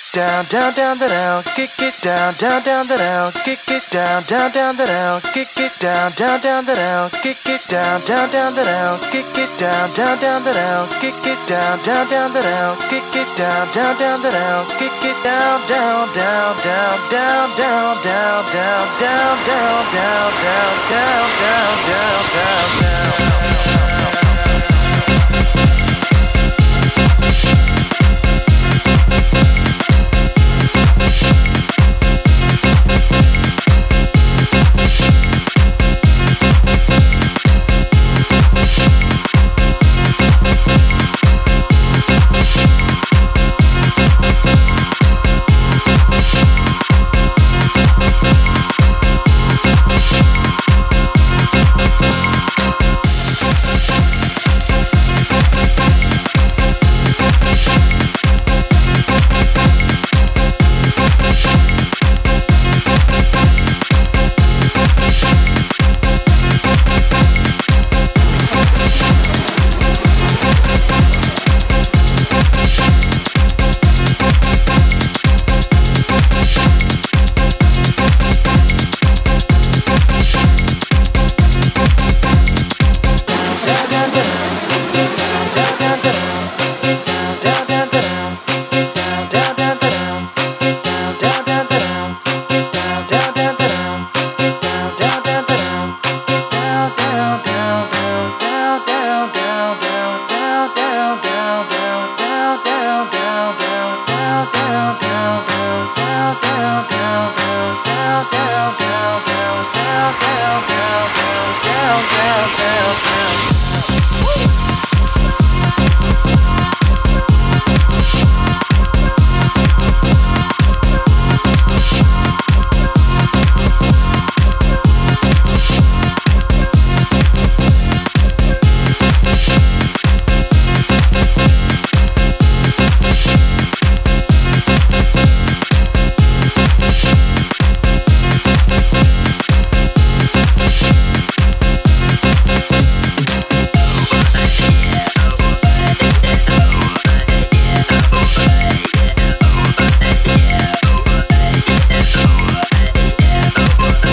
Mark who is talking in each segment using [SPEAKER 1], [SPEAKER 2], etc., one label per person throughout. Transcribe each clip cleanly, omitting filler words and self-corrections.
[SPEAKER 1] down, down, down, the down, kick it down, down, down, the down, kick it down, down, down, the down, kick it down, down, down, the down, kick it down, down, down, the down, kick it down, down, down, the down, kick it down, down, down, the down, kick it down, down, down, the down, kick it down, down, down, down, down, down, down, down, down, down, down, down, down, down, down, down, down.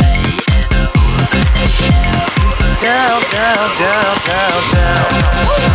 [SPEAKER 1] Down, down, down, down, down.